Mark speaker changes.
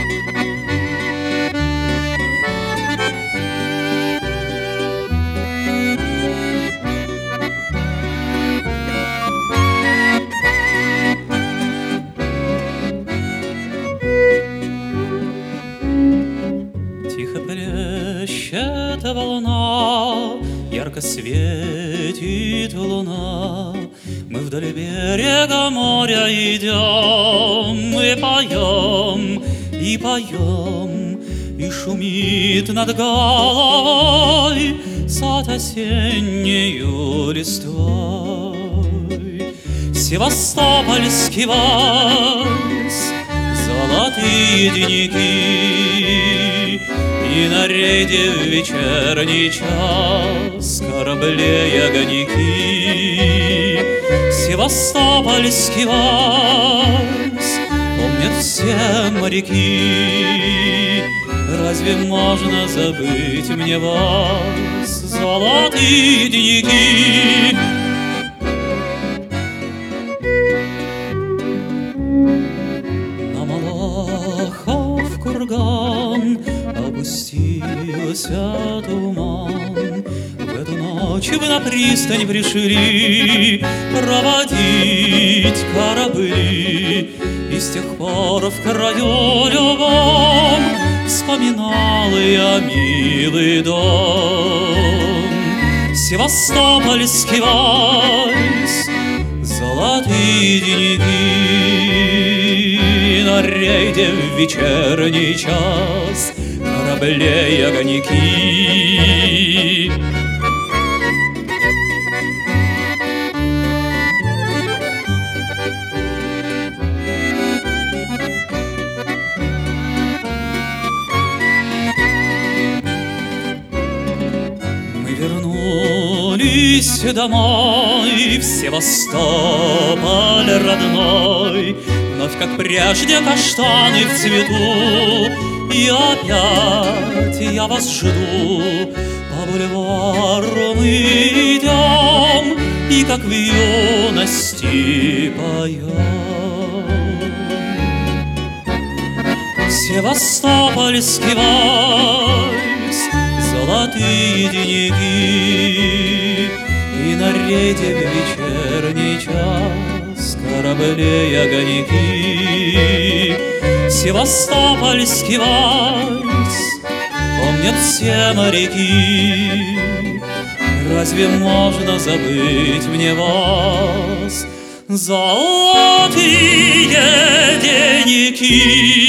Speaker 1: Тихо плещет волна, ярко светит луна. Мы вдоль берега моря идем, и поем, и поем, и шумит над головой сад осеннею листвой. Севастопольский вальс, золотые деньки, и на рейде в вечерний час кораблей огоньки. Севастопольский вальс помнят все моряки. Разве можно забыть мне вас, золотые деньги? На Малахов курган опустился туман. В эту ночь вы на пристань пришли проводить корабли, и с тех пор в краю любом вспоминал я милый дом. Севастопольский вальс, золотые деньги, на рейде в вечерний час кораблей огоньки. Вернулись домой в Севастополь родной, вновь, как прежде, каштаны в цвету, и опять я вас жду. По бульвару мы идем, и как в юности поем. Севастопольский вальс, золотые деньги, и на рейде в вечерний час кораблей огоньки. Севастопольский вальс помнят все моряки. Разве можно забыть мне вас, золотые деньги?